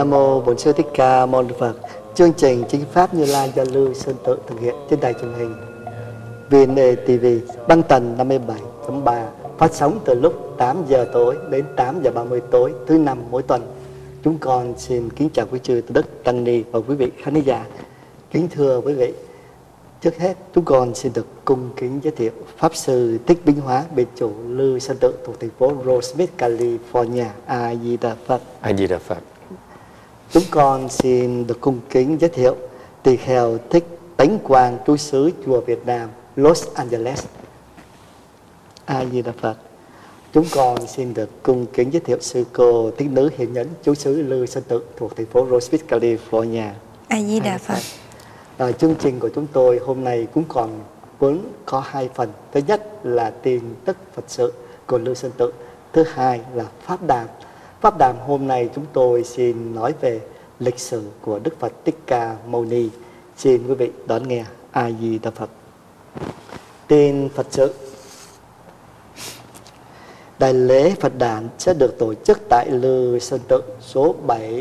Nam Mô Bổn Sư Thích Ca Mâu Ni Phật. Chương trình Chính Pháp Như Lai do Lưu Sơn Tự thực hiện trên đài truyền hình VNA TV băng tần 57.3, phát sóng từ lúc 8 giờ tối đến 8 giờ 30 tối thứ năm mỗi tuần. Chúng con xin kính chào quý chư Từ Đức Tăng Ni và quý vị khán giả. Kính thưa quý vị, trước hết chúng con xin được cung kính giới thiệu Pháp Sư Thích Bính Hóa, Biệt chủ Lưu Sơn Tự thuộc thành phố Rosemead, California. A Di Đà Phật. A Di Đà Phật. Chúng con xin được cung kính giới thiệu Tỳ kheo Thích Tánh Quang, trú xứ chùa Việt Nam, Los Angeles. A Di Đà Phật. Chúng con xin được cung kính giới thiệu sư cô Thích Nữ Hiền Nhẫn, trú xứ Lưu Sơn Tự thuộc thành phố Rosemead, California. A Di Đà Phật. Chương trình của chúng tôi hôm nay cũng còn vốn có hai phần. Thứ nhất là tin tức Phật sự của Lưu Sơn Tự. Thứ hai là Pháp Đàm. Pháp Đàm hôm nay chúng tôi xin nói về lịch sử của Đức Phật Thích Ca Mâu Ni. Xin quý vị đón nghe. A Di Đà Phật. Tin Phật sự. Đại lễ Phật đản sẽ được tổ chức tại Lưu Sơn Tự số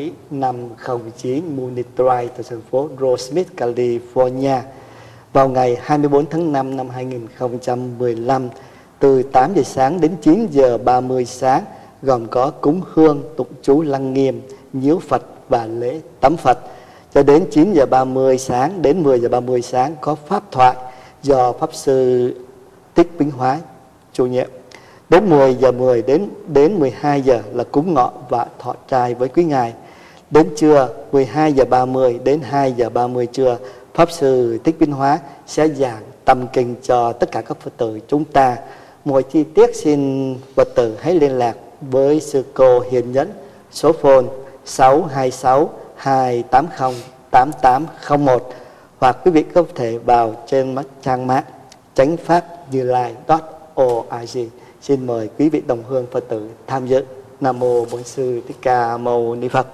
7509 Munich Drive, thành phố Rosemead, California vào ngày 24 tháng 5 năm 2015 từ 8 giờ sáng đến 9 giờ 30 sáng, gồm có cúng hương, tụng chú lăng nghiêm, nhiễu Phật và lễ tắm Phật. Cho đến 9 giờ 30 sáng đến 10 giờ 30 sáng có pháp thoại do Pháp Sư Thích Bính Hóa chủ nhiệm. Đến 10 giờ 10 đến 12 giờ là cúng ngọ và thọ trai với quý ngài. Đến trưa 12 giờ 30 đến 2 giờ 30 trưa, Pháp Sư Thích Bính Hóa sẽ giảng tâm kinh cho tất cả các Phật tử chúng ta. Mọi chi tiết xin Phật tử hãy liên lạc với sư cô Hiền Nhẫn, số phone 626 280 8801, hoặc quý vị có thể vào trên trang mạng chánh pháp như lai.org. Xin mời quý vị đồng hương Phật tử tham dự. Nam Mô Bổn Sư Thích Ca Mâu Ni Phật.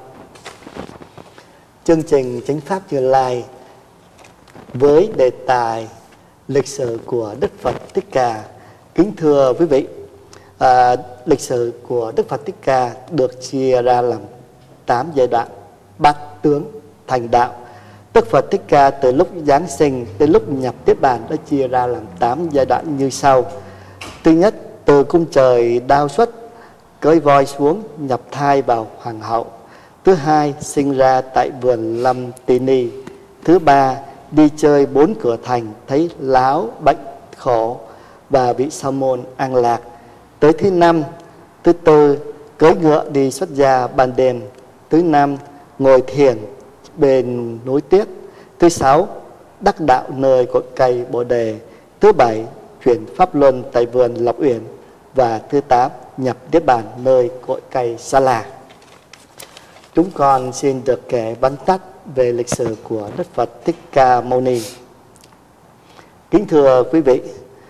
Chương trình Chánh Pháp Như Lai với đề tài lịch sử của Đức Phật Thích Ca. Kính thưa quý vị, lịch sử của Đức Phật Thích Ca được chia ra làm 8 giai đoạn: bát tướng, thành đạo. Đức Phật Thích Ca từ lúc giáng sinh đến lúc nhập Niết Bàn đã chia ra làm 8 giai đoạn như sau. Thứ nhất, từ cung trời đao xuất, cưỡi voi xuống, nhập thai vào hoàng hậu. Thứ hai, sinh ra tại vườn Lâm Tỳ Ni. Thứ ba, đi chơi 4 cửa thành, thấy láo, bệnh, khổ và bị sa môn an lạc. Tới thứ năm, thứ tư, cưỡi ngựa đi xuất gia ban đêm. Thứ năm, ngồi thiền bên núi Tuyết. Thứ sáu, đắc đạo nơi cội cây Bồ Đề. Thứ bảy, chuyển pháp luân tại vườn Lộc Uyển. Và thứ 8, nhập Niết Bàn nơi cội cây Sa La. Chúng con xin được kể vắn tắt về lịch sử của Đức Phật Thích Ca Mâu Ni. Kính thưa quý vị,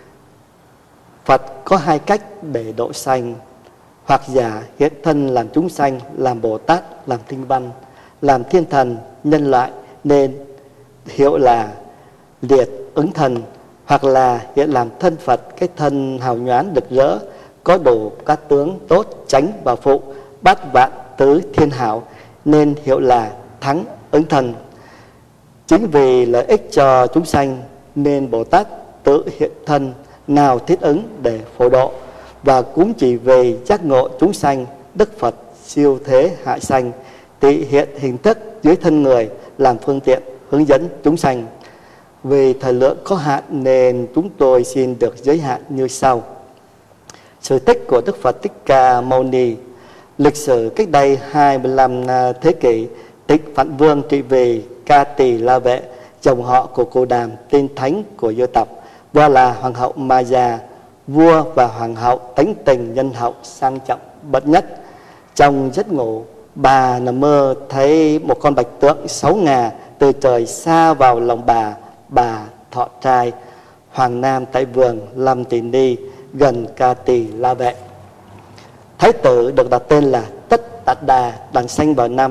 Phật có hai cách để độ sanh: hoặc giả hiện thân làm chúng sanh, làm Bồ Tát, làm Tinh Văn, làm thiên thần, nhân loại nên hiệu là liệt ứng thần; hoặc là hiện làm thân Phật, cái thân hào nhoáng rực rỡ, có đủ các tướng tốt, chánh và phụ, bát vạn tứ thiên hảo, nên hiệu là thắng ứng thần. Chính vì lợi ích cho chúng sanh nên Bồ Tát tự hiện thân nào thiết ứng để phổ độ, và cũng chỉ về giác ngộ chúng sanh, Đức Phật siêu thế hạ sanh, tị hiện hình thức dưới thân người làm phương tiện hướng dẫn chúng sanh. Vì thời lượng có hạn nên chúng tôi xin được giới hạn như sau. Sự tích của Đức Phật Thích Ca Mâu Ni. Lịch sử cách đây 25 thế kỷ, Tịch Phạn Vương trị vì Ca Tỳ La Vệ, dòng họ của Cồ Đàm, tên thánh của dân tộc, và là Hoàng hậu Maya. Vua và Hoàng hậu tánh tình nhân hậu, sang trọng bậc nhất. Trong giấc ngủ, bà nằm mơ thấy một con bạch tượng 6 ngà từ trời xa vào lòng bà thọ trai hoàng nam tại vườn Lâm Tỳ Ni gần Ca Tỳ La Vệ. Thái tử được đặt tên là Tất Đạt Đà, đàn sanh vào năm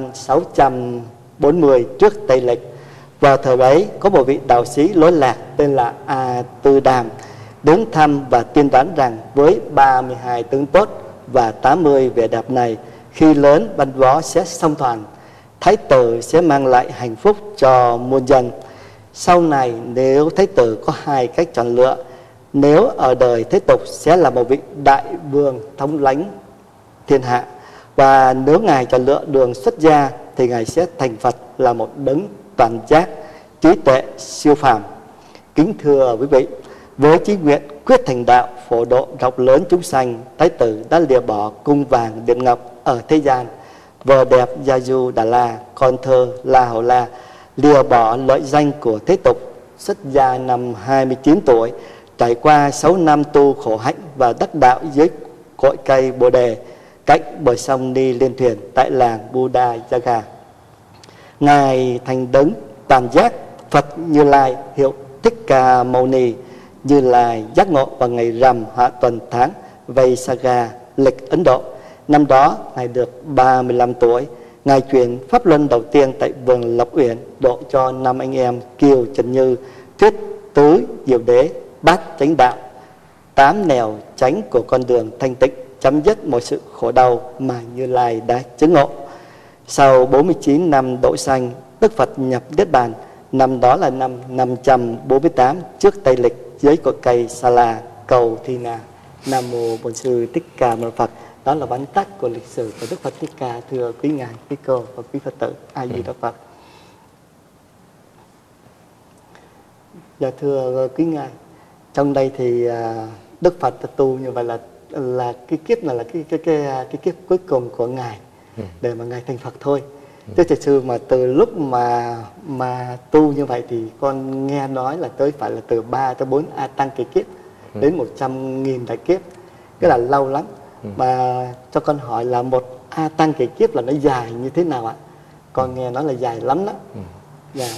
640 trước Tây Lịch. Vào thời ấy có một vị đạo sĩ lối lạc tên là A Tư Đàm đến thăm và tiên đoán rằng với 32 tướng tốt và 80 vẻ đẹp này, khi lớn bắn võ sẽ song toàn. Thái tử sẽ mang lại hạnh phúc cho muôn dân. Sau này nếu Thái tử có hai cách chọn lựa, nếu ở đời thế tục sẽ là một vị đại vương thống lãnh thiên hạ, và nếu Ngài chọn lựa đường xuất gia thì Ngài sẽ thành Phật, là một đấng toàn giác, trí tuệ siêu phàm. Kính thưa quý vị, với chí nguyện quyết thành đạo, phổ độ rộng lớn chúng sanh, Thái tử đã lìa bỏ cung vàng điện ngọc ở thế gian, vợ đẹp Yaju Đà La, con thơ La Hầu La, lìa bỏ lợi danh của thế tục, xuất gia năm 29 tuổi, trải qua 6 năm tu khổ hạnh và đắc đạo dưới cội cây Bồ Đề, cạnh bờ sông Ni Liên Thuyền tại làng Buddha Jaga. Ngài thành đấng toàn giác Phật Như Lai, hiệu Thích Ca Mâu Ni. Như Lai giác ngộ vào ngày rằm hạ tuần tháng Vaisaga lịch Ấn Độ. Năm đó Ngài được 35 tuổi. Ngài truyền pháp luân đầu tiên tại vườn Lộc Uyển, độ cho 5 anh em Kiều Trần Như, thuyết tứ diệu đế, bát chánh đạo, 8 nẻo chánh của con đường thanh tịnh, chấm dứt mọi sự khổ đau mà Như Lai đã chứng ngộ. Sau 49 năm độ sanh, Đức Phật nhập Niết Bàn. Năm đó là năm 548 trước Tây Lịch, dưới cội cây Sa La, cầu Thi Na. Nam mô Bổn Sư Thích Ca Mâu Ni Phật. Đó là vắn tắt của lịch sử của Đức Phật Thích Ca, thưa quý ngài, quý cô và quý Phật tử. A Di Đà Phật. Dạ thưa quý ngài, trong đây thì Đức Phật tu như vậy là cái kiếp này là cái kiếp cuối cùng của ngài để mà ngài thành Phật thôi. Chứ thật sự mà từ lúc mà tu như vậy thì con nghe nói là phải là từ 3 tới 4 A Tăng kỳ kiếp đến 100.000 đại kiếp, cái là lâu lắm. Mà cho con hỏi là một A Tăng kỳ kiếp là nó dài như thế nào ạ? Con nghe nói là dài lắm đó. Dạ.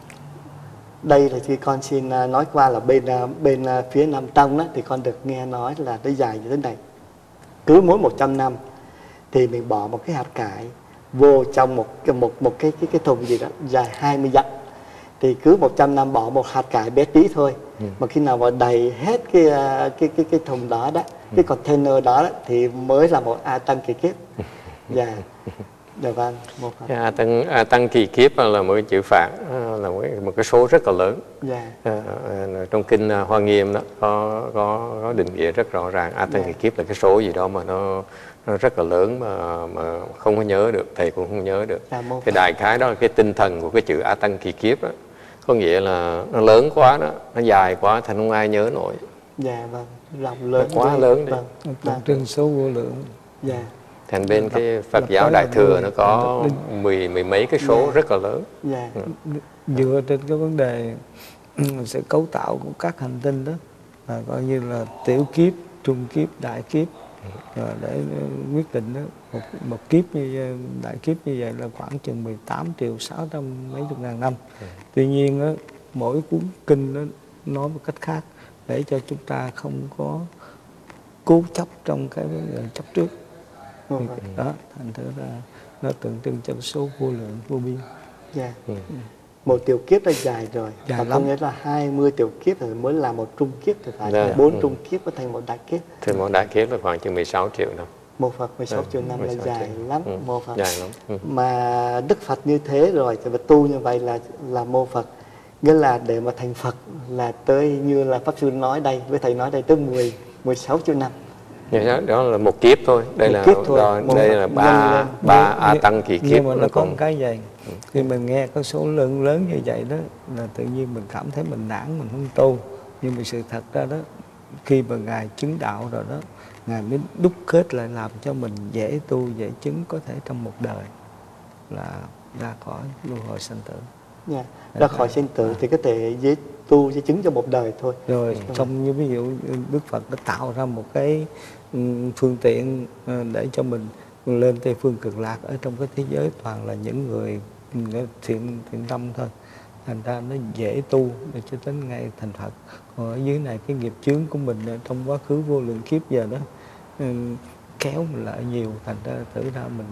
Đây là khi con xin nói qua là bên phía Nam Tông đó, thì con được nghe nói là nó dài như thế này. Cứ mỗi 100 năm thì mình bỏ một cái hạt cải vô trong một cái thùng gì đó dài 20 dặm, thì cứ 100 năm bỏ một hạt cải bé tí thôi. Mà khi nào mà đầy hết cái thùng đó cái container đó thì mới là một A Tăng kỳ kiếp. Dạ. Dạ vâng. A Tăng kỳ kiếp là một cái chữ Phạn, là một cái số rất là lớn. Dạ. Trong kinh Hoa Nghiêm đó có định nghĩa rất rõ ràng. A Tăng kỳ kiếp là cái số gì đó mà nó rất là lớn mà không có nhớ được, thầy cũng không nhớ được. Cái đại khái đó là cái tinh thần của cái chữ A Tăng kỳ kiếp đó. Có nghĩa là nó lớn quá đó, nó dài quá thành không ai nhớ nổi. Dạ vâng, rộng lớn quá lớn đi. Tượng trưng số vô lượng. Dạ. Thành bên cái Phật giáo Đại Thừa nó có mười mấy cái số rất là lớn. Dạ. Dựa trên cái vấn đề sẽ cấu tạo của các hành tinh đó, là coi như là tiểu kiếp, trung kiếp, đại kiếp. Để quyết định đó, một kiếp như đại kiếp như vậy là khoảng chừng 18.600 mấy chục ngàn năm. Tuy nhiên đó, mỗi cuốn kinh nó nói một cách khác để cho chúng ta không có cố chấp trong cái chấp trước. Đó, thành thử ra nó tượng trưng cho số vô lượng vô biên. Dạ. Một tiểu kiếp là dài rồi. Dài và có nghĩa là 20 tiểu kiếp rồi mới là một trung kiếp, thì phải 4 trung kiếp mới thành một đại kiếp. Thì một đại kiếp là khoảng chừng 16 triệu năm. Một Phật 16 triệu năm là dài lắm. Mô Phật. Dài lắm. Mà Đức Phật như thế rồi thì tu như vậy là mô Phật. Nghĩa là để mà thành Phật là tới, như là Pháp Sư nói đây, với thầy nói đây, tới 16 triệu năm. Đó là một kiếp thôi. Đây là ba A Tăng kỳ kiếp. Nhưng mà nó có một cái vậy. Khi mình nghe có số lượng lớn như vậy đó, là tự nhiên mình cảm thấy mình nản, mình không tu. Nhưng mà sự thật ra đó, khi mà Ngài chứng đạo rồi đó, Ngài mới đúc kết lại làm cho mình dễ tu, dễ chứng, có thể trong một đời là ra khỏi luân hồi sanh tử. Yeah. Ra khỏi sinh tử thì có thể dễ tu, dễ chứng cho một đời thôi. Rồi trong như ví dụ Đức Phật đã tạo ra một cái phương tiện để cho mình lên Tây Phương Cực Lạc, ở trong cái thế giới toàn là những người thiện tâm thôi, thành ra nó dễ tu để cho đến ngày thành Phật. Còn ở dưới này cái nghiệp chướng của mình trong quá khứ vô lượng kiếp giờ đó kéo mình lại nhiều, thành ra thử ra mình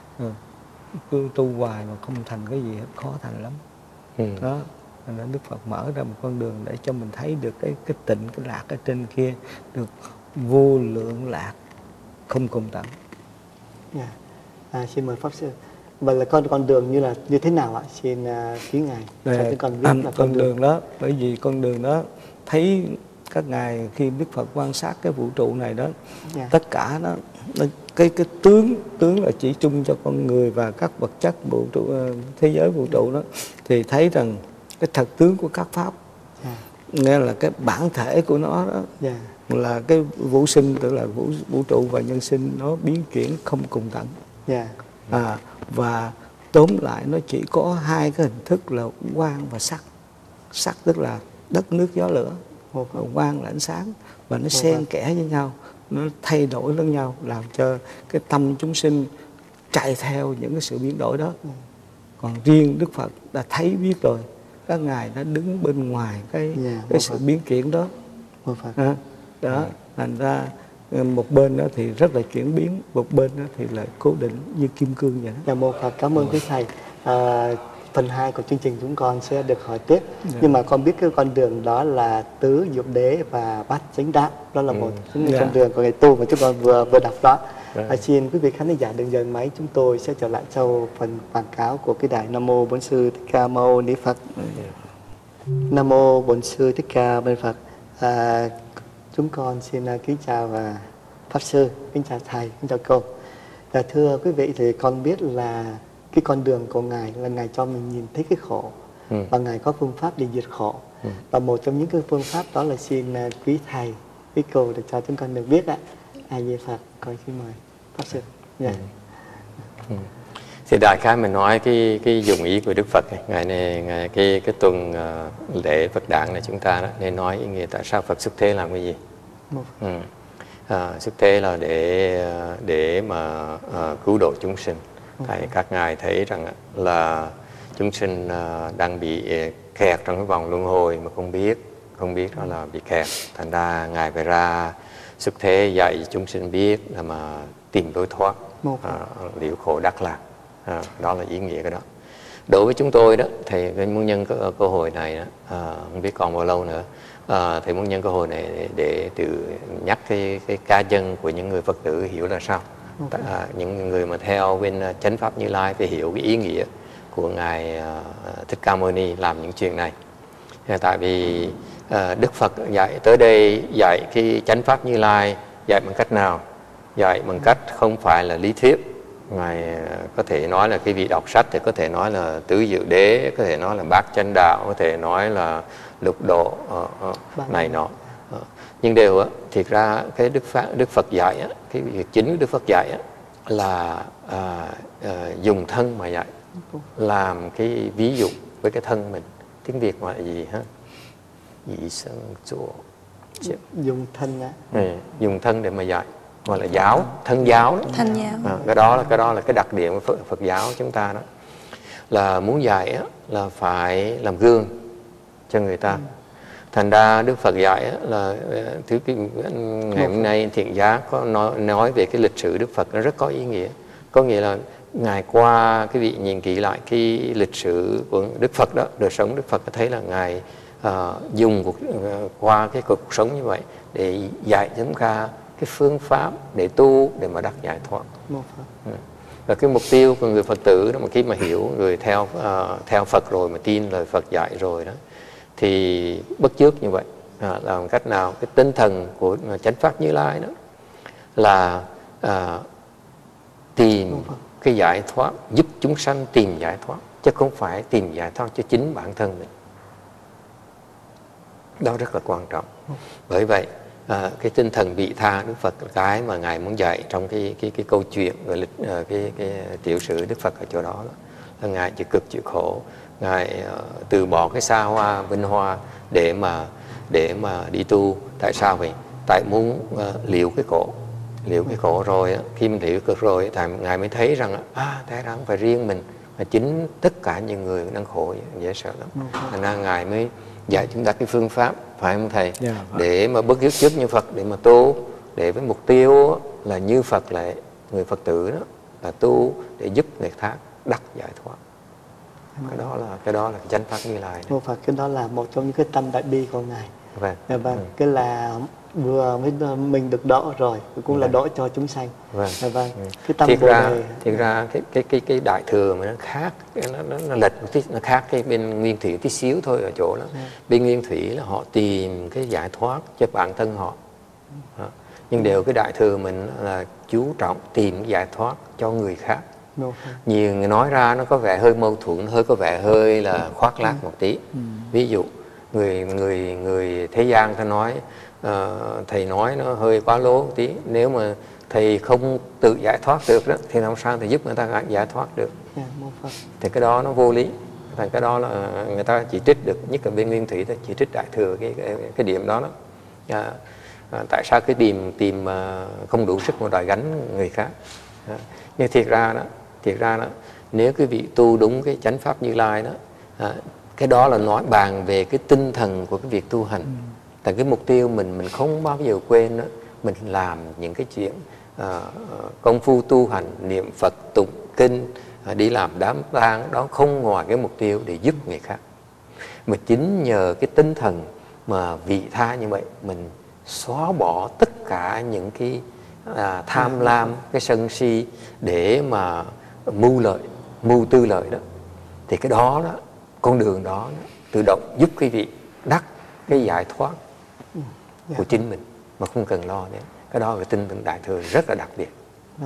cứ tu hoài mà không thành cái gì hết, khó thành lắm. Đó, nên Đức Phật mở ra một con đường để cho mình thấy được cái tịnh, cái lạc ở trên kia được vô lượng lạc không cùng tận. Xin mời Pháp Sư. Vậy là con đường như thế nào ạ? Xin quý ngài cho chúng con biết là con đường đó, bởi vì con đường đó thấy các ngài khi Đức Phật quan sát cái vũ trụ này đó, tất cả đó cái tướng là chỉ chung cho con người và các vật chất vũ trụ, thế giới vũ trụ đó, thì thấy rằng cái thật tướng của các pháp, nghe là cái bản thể của nó đó, là cái vũ sinh, tức là vũ trụ và nhân sinh nó biến chuyển không cùng tận. Và tóm lại nó chỉ có hai cái hình thức là quang và sắc. Sắc tức là đất nước gió lửa, quang là ánh sáng, và nó xen kẽ với nhau, nó thay đổi lẫn nhau, làm cho cái tâm chúng sinh chạy theo những cái sự biến đổi đó. Còn riêng Đức Phật đã thấy biết rồi, các ngài đã đứng bên ngoài cái sự biến chuyển đó. Đó, thành ra một bên đó thì rất là chuyển biến, một bên đó thì là cố định như kim cương vậy. Dạ mô Phật, cảm ơn quý thầy. Phần 2 của chương trình chúng con sẽ được hỏi tiếp. Nhưng mà con biết cái con đường đó là tứ diệu đế và bát chánh đạo. Đó là một trong những con đường của ngày tu mà chúng con vừa đọc đó. Xin quý vị khán giả đừng dời máy, chúng tôi sẽ trở lại sau phần quảng cáo của cái đài. Nam mô Bổn Sư Thích Ca Mâu Ni Phật. Nam mô Bổn Sư Thích Ca Mâu Ni Phật. Chúng con xin kính chào Pháp Sư, kính chào Thầy, kính chào cô. Thưa quý vị, thì con biết là cái con đường của Ngài là Ngài cho mình nhìn thấy cái khổ, và Ngài có phương pháp để diệt khổ. Và một trong những cái phương pháp đó là xin quý Thầy, quý cô để cho chúng con được biết ạ. A Di Phật, con xin mời Pháp Sư. Thì đại khái mình nói cái dụng ý của Đức Phật này, ngày này cái tuần lễ Phật đản này chúng ta đó, nên nói ý nghĩa tại sao Phật xuất thế làm cái gì. Xuất thế là để mà cứu độ chúng sinh. Tại các ngài thấy rằng là chúng sinh đang bị kẹt trong cái vòng luân hồi mà không biết đó là bị kẹt. Thành ra ngài phải ra xuất thế dạy chúng sinh biết là mà tìm lối thoát, liễu khổ đắc lạc. Đó là ý nghĩa cái đó. Đối với chúng tôi đó, thầy muốn nhân cơ hội này đó, không biết còn bao lâu nữa, thầy muốn nhân cơ hội này để tự nhắc cái cá nhân của những người Phật tử hiểu là sao. Những người mà theo bên chánh pháp Như Lai phải hiểu cái ý nghĩa của ngài Thích Ca Mâu Ni làm những chuyện này. Tại vì Đức Phật dạy tới đây, dạy cái chánh pháp Như Lai dạy bằng cách nào? Dạy bằng cách không phải là lý thuyết. Ngài có thể nói là cái vị đọc sách thì có thể nói là tứ diệu đế, có thể nói là bát chánh đạo, có thể nói là lục độ này nọ. Nhưng đều thiệt ra cái Đức Phật dạy, cái việc chính của Đức Phật dạy là dùng thân mà dạy, làm cái ví dụ với cái thân mình. Tiếng Việt gọi là gì ha? Dị sân chùa. Dùng thân á. Dùng thân để mà dạy, gọi là giáo, thân giáo. Thân giáo. Cái đó là cái đặc điểm của Phật giáo chúng ta đó, là muốn dạy là phải làm gương cho người ta. Thành ra Đức Phật dạy là ngày hôm nay Thiện Giác có nói về cái lịch sử Đức Phật nó rất có ý nghĩa. Có nghĩa là ngài qua cái vị nhìn kỹ lại cái lịch sử của Đức Phật đó, đời sống Đức Phật, thấy là ngài dùng qua cái cuộc sống như vậy để dạy chúng ta cái phương pháp để tu, để mà đắc giải thoát. Và cái mục tiêu của người Phật tử đó, mà khi mà hiểu, người theo Phật rồi mà tin lời Phật dạy rồi đó, thì bất chước như vậy làm cách nào cái tinh thần của chánh pháp Như Lai đó là tìm cái giải thoát, giúp chúng sanh tìm giải thoát, chứ không phải tìm giải thoát cho chính bản thân mình. Đó rất là quan trọng. Bởi vậy cái tinh thần vị tha Đức Phật là cái mà ngài muốn dạy trong cái câu chuyện rồi cái tiểu sử Đức Phật ở chỗ đó là ngài chịu cực chịu khổ, ngài từ bỏ cái xa hoa vinh hoa để mà đi tu. Tại sao vậy? Tại muốn liễu cái khổ rồi khi mình liễu cực rồi thì ngài mới thấy rằng thế ra không phải riêng mình mà chính tất cả những người đang khổ, dễ sợ lắm. Thành ra ngài mới dạy chúng ta cái phương pháp, phải không thầy? Để mà bất trước như Phật, để mà tu, để với mục tiêu là như Phật lại người Phật tử đó là tu để giúp người khác đắc giải thoát. Cái đó là cái chánh pháp Như Lai. Phật, cái đó là một trong những cái tâm đại bi của ngài. Vâng. Vâng. Cái là vừa mình được đỡ rồi, cũng là đỡ cho chúng sanh. Vâng. Vâng. Cái tâm Bồ Đề. Thiệt ra cái đại thừa mà nó khác, nó lệch một tí, nó khác cái bên Nguyên Thủy tí xíu thôi ở chỗ đó. Bên Nguyên Thủy là họ tìm cái giải thoát cho bản thân họ. Nhưng đều cái đại thừa mình là chú trọng tìm giải thoát cho người khác. Nhiều người nói ra nó có vẻ hơi mâu thuẫn, có vẻ hơi là khoác lác một tí. Ví dụ người thế gian ta nói thầy nói nó hơi quá lố một tí. Nếu mà thầy không tự giải thoát được đó, thì làm sao thầy giúp người ta giải thoát được? Thì cái đó nó vô lý. Thành cái đó là người ta chỉ trích được, nhất là bên Nguyên Thủy ta chỉ trích đại thừa cái điểm đó đó. Tại sao cái tìm không đủ sức mà đòi gánh người khác? Nhưng thiệt ra đó, nếu cái vị tu đúng cái chánh pháp Như Lai đó, cái đó là nói bàn về cái tinh thần của cái việc tu hành. Tại cái mục tiêu mình không bao giờ quên đó, mình làm những cái chuyện công phu tu hành, niệm Phật, tụng kinh, đi làm đám tang, đó không ngoài cái mục tiêu để giúp người khác. Mà chính nhờ cái tinh thần mà vị tha như vậy, mình xóa bỏ tất cả những cái tham lam, cái sân si để mà mưu tư lợi đó. Thì cái đó con đường đó tự động giúp quý vị đắc cái giải thoát của chính mình mà không cần lo đến. Cái đó là tinh thần đại thừa rất là đặc biệt.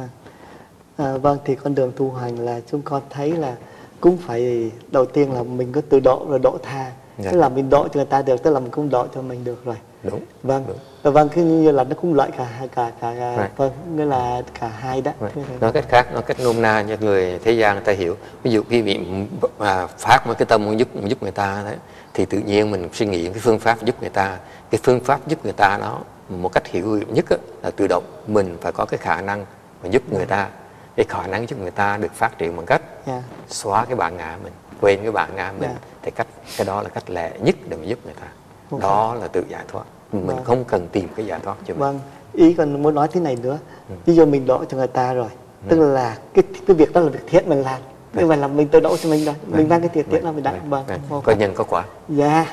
Vâng, thì con đường tu hành là chúng con thấy là cũng phải đầu tiên là mình có tự độ rồi độ tha. Tức là mình độ cho người ta được, tức là mình cũng độ cho mình được rồi. Đúng. Vâng. Vâng, cứ như là nó cũng lợi cả vâng, nghĩa là cả hai đó. Nói cách khác, nói cách nôm na cho người thế gian người ta hiểu. Ví dụ quý vị phát một cái tâm muốn giúp người ta đấy, thì tự nhiên mình suy nghĩ cái phương pháp giúp người ta. Cái phương pháp giúp người ta đó một cách hiểu nhất là tự động mình phải có cái khả năng mà giúp người ta. Cái khả năng giúp người ta được phát triển bằng cách xóa cái bản ngã mình, quên cái bản ngã mình. Thì cái đó là cách lẹ nhất để mà giúp người ta. Đó là tự giải thoát. Mình không cần tìm cái giải thoát cho mình. Vâng, ý còn muốn nói thế này nữa. Ví dụ mình độ cho người ta rồi, tức là cái việc đó là việc thiện mình làm. Nhưng mà là mình tự độ cho mình rồi, mình mang cái thiện tiện là mình đã. Có nhân có quả. Dạ,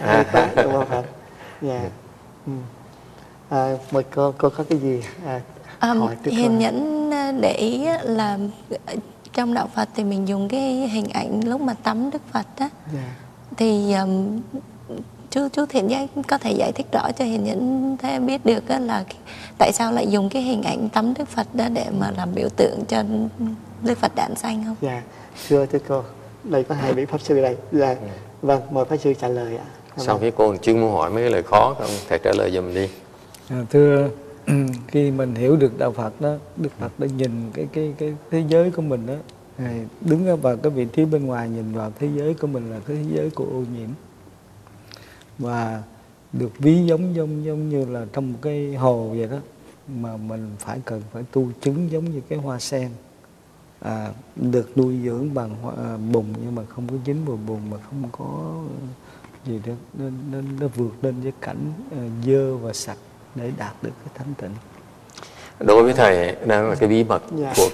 mời cô có cái gì hỏi tiếp theo? Hiền nhẫn để ý là trong đạo Phật thì mình dùng cái hình ảnh lúc mà tắm Đức Phật á, thì chú Thiện Giác có thể giải thích rõ cho Hiền nhẫn thế biết được là tại sao lại dùng cái hình ảnh tắm Đức Phật đó để mà làm biểu tượng cho Đức Phật đản sanh không? Dạ, thưa cô, đây có hai vị pháp sư đây. Dạ, vâng, mời pháp sư trả lời ạ. Sau khi cô chuyên muốn hỏi mấy cái lời khó không, thầy trả lời giùm đi. Thưa, khi mình hiểu được đạo Phật đó, Đức Phật đã nhìn cái thế giới của mình đó, đứng vào cái vị trí bên ngoài nhìn vào thế giới của mình là thế giới của ô nhiễm, và được ví giống như là trong một cái hồ vậy đó, mà mình cần phải tu chứng giống như cái hoa sen, được nuôi dưỡng bằng bùn nhưng mà không có dính vào bùn, mà không có gì đó, nên nó vượt lên cái cảnh dơ và sạch để đạt được cái thanh tịnh. Đối với thầy, đó là cái bí mật của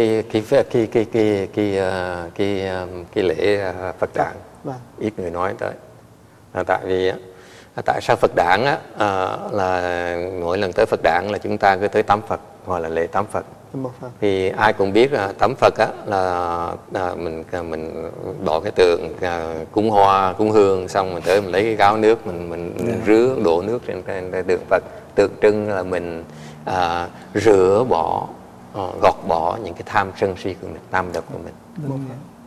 cái lễ Phật đản. Ít người nói tới. Tại vì tại sao Phật đản là mỗi lần tới Phật đản là chúng ta cứ tới tắm Phật hoặc là lễ tắm Phật. Thì ai cũng biết là tắm Phật là mình bỏ cái tượng cúng hoa cúng hương, xong mình tới mình lấy cái gáo nước mình rửa đổ nước trên tượng Phật, tượng trưng là mình rửa bỏ, gọt bỏ những cái tham sân si của mình, tam độc của mình.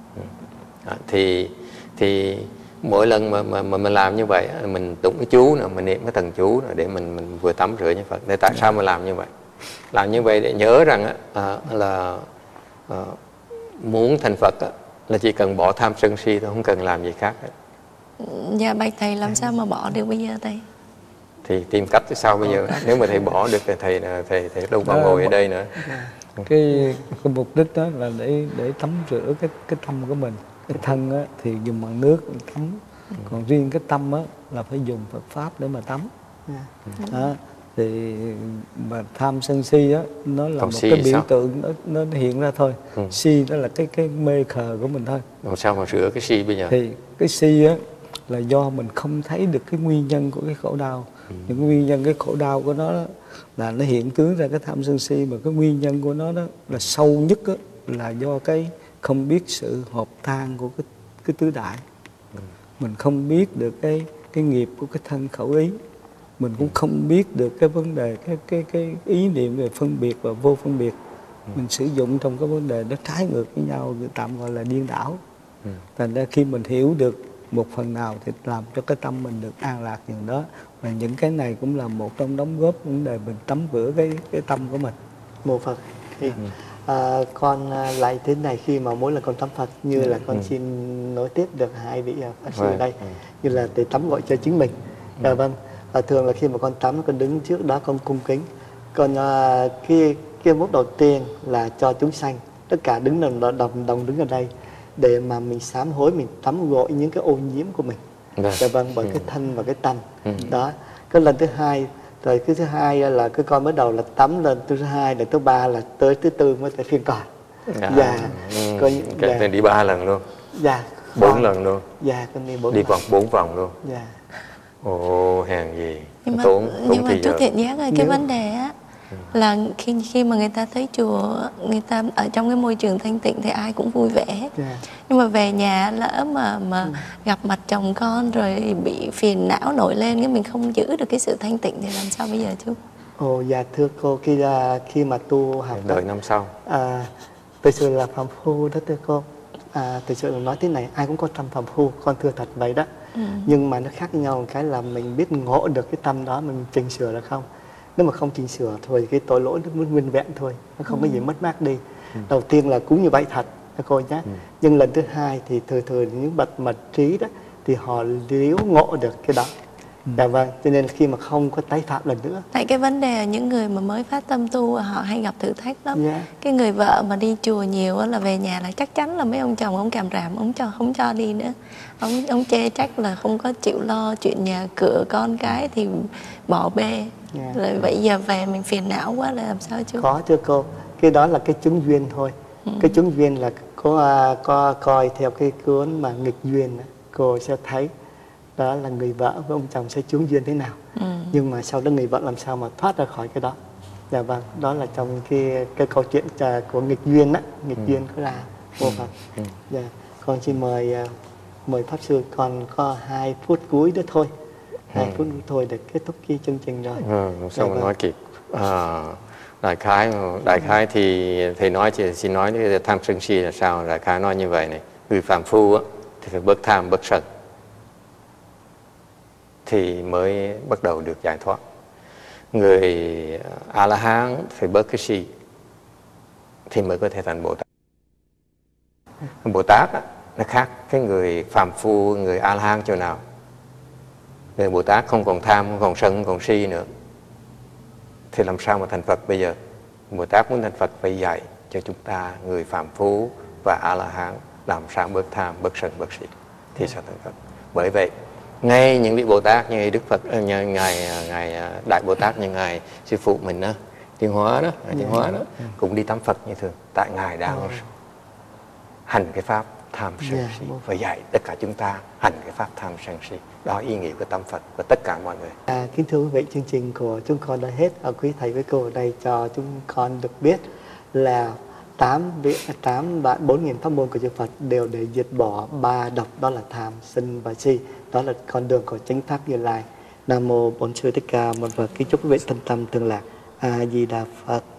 Thì mỗi lần mà mình làm như vậy, mình tụng cái chú nữa, mình niệm cái thần chú nữa để mình vừa tắm rửa như Phật. Để tại sao mà làm như vậy? Làm như vậy để nhớ rằng là muốn thành Phật là chỉ cần bỏ tham sân si thôi, không cần làm gì khác. Dạ bạch thầy, làm sao mà bỏ được bây giờ thầy? Thì tìm cách từ sau bây giờ. Nếu mà thầy bỏ được thì thầy đâu có ngồi ở đây nữa. Cái mục đích đó là để tắm rửa cái tâm của mình. Cái thân thì dùng bằng nước tắm, còn riêng cái tâm là phải dùng Phật pháp để mà tắm. Thì mà tham sân si nó là một cái biểu tượng, nó hiện ra thôi. Si đó là cái mê khờ của mình thôi. Làm sao mà sửa cái si bây giờ? Thì cái si là do mình không thấy được cái nguyên nhân của cái khổ đau, Những nguyên nhân cái khổ đau của nó đó, là nó hiện tướng ra cái tham sân si, mà cái nguyên nhân của nó đó là sâu nhất đó, là do cái không biết sự hợp tan của cái tứ đại. Mình không biết được cái nghiệp của cái thân khẩu ý, mình cũng không biết được cái vấn đề cái ý niệm về phân biệt và vô phân biệt. Mình sử dụng trong cái vấn đề nó trái ngược với nhau, tạm gọi là điên đảo. Thành ra khi mình hiểu được một phần nào thì làm cho cái tâm mình được an lạc như đó. Và những cái này cũng là một trong đóng góp vấn đề mình tắm rửa cái tâm của mình. Mô Phật. Con lại thế này, khi mà mỗi lần con tắm Phật như là con xin nối tiếp được hai vị Pháp sư ở đây, như là để tắm gọi cho chính mình. Vâng. Thường là khi mà con tắm, con đứng trước đó con cung kính. Còn cái mốc đầu tiên là cho chúng sanh, tất cả đồng đứng ở đây để mà mình sám hối, mình tắm gội những cái ô nhiễm của mình. Vâng, bởi cái thân và cái tâm. Đó. Cái lần thứ hai, rồi cái thứ hai là cái con bắt đầu là tắm, lần thứ hai, lần thứ ba là tới thứ tư mới tới phiên con. Cái đi 3 lần luôn. 4 lần luôn. Con đi 4 lần. Đi vòng 4 vòng luôn. Ồ, hèn gì. Nhưng mà chú Thiện Giác ơi, cái vấn đề á là khi mà người ta thấy chùa, người ta ở trong cái môi trường thanh tịnh thì ai cũng vui vẻ hết. Nhưng mà về nhà lỡ mà gặp mặt chồng con rồi bị phiền não nổi lên, cái mình không giữ được cái sự thanh tịnh thì làm sao bây giờ chú? Thưa cô, khi mà tu học đợi năm sau, thực sự là phàm phu đó thưa cô. Thực sự là nói thế này, ai cũng có tâm phàm phu, con thưa thật vậy đó. Nhưng mà nó khác nhau một cái là mình biết ngộ được cái tâm đó, mình chỉnh sửa được không. Nếu mà không chỉnh sửa thôi, cái tội lỗi nó nguyên vẹn thôi, nó không có gì mất mát đi. Đầu tiên là cũng như vậy thật cô nhé. Nhưng lần thứ hai thì thường những bậc mật trí đó thì họ liếu ngộ được cái đó. Vâng, cho nên khi mà không có tái phạm lần nữa. Tại cái vấn đề là những người mà mới phát tâm tu họ hay gặp thử thách lắm. Cái người vợ mà đi chùa nhiều là về nhà là chắc chắn là mấy ông chồng ông càm ràm, ông không cho đi nữa. Ông chê trách là không có chịu lo chuyện nhà cửa con cái thì bỏ bê. Rồi bây giờ về mình phiền não quá là làm sao chứ? Có thưa cô, cái đó là cái chứng duyên thôi. Cái chứng duyên là có coi theo cái cuốn mà nghịch duyên, cô sẽ thấy đó là người vợ với ông chồng sẽ chứng duyên thế nào. Nhưng mà sau đó người vợ làm sao mà thoát ra khỏi cái đó. Vâng, đó là trong cái câu chuyện của nghịch duyên á, nghịch duyên có là vô Phật. Con xin mời Pháp Sư, còn có 2 phút cuối nữa thôi. 2 phút nữa thôi để kết thúc cái chương trình rồi. Sao mà nói kịp. Đại khái thì thầy nói, xin nói cái tham sân si là sao. Đại khái nói như vậy này, người phàm phu á thì phải bớt tham bớt sân thì mới bắt đầu được giải thoát. Người A-la-hán phải bớt cái si thì mới có thể thành Bồ Tát. Bồ Tát á, nó khác cái người phàm phu, người A-la-hán chỗ nào. Người Bồ Tát không còn tham, không còn sân, không còn si nữa thì làm sao mà thành Phật bây giờ? Bồ Tát muốn thành Phật phải dạy cho chúng ta, người phàm phu và A-la-hán, làm sao bớt tham, bớt sân, bớt si thì sẽ thành Phật. Bởi vậy ngay những vị Bồ Tát như Đức Phật, như ngài Đại Bồ Tát, như ngài sư phụ mình đó, Tiến Hóa đó, cũng đi tắm Phật như thường. Tại ngài đang hành cái pháp tham sân si và dạy tất cả chúng ta hành cái pháp tham sân si. Đó ý nghĩa của tâm Phật và tất cả mọi người. Kính thưa quý vị, chương trình của chúng con đã hết. Quý thầy với cô ở đây cho chúng con được biết là 4.000 pháp môn của chư Phật đều để diệt bỏ 3 độc, đó là tham, sân và si. Đó là con đường của chánh pháp Như Lai. Nam mô Bổn Sư Thích Ca Mâu Ni Phật. Kính chúc quý vị thân tâm thường lạc. A Di Đà Phật.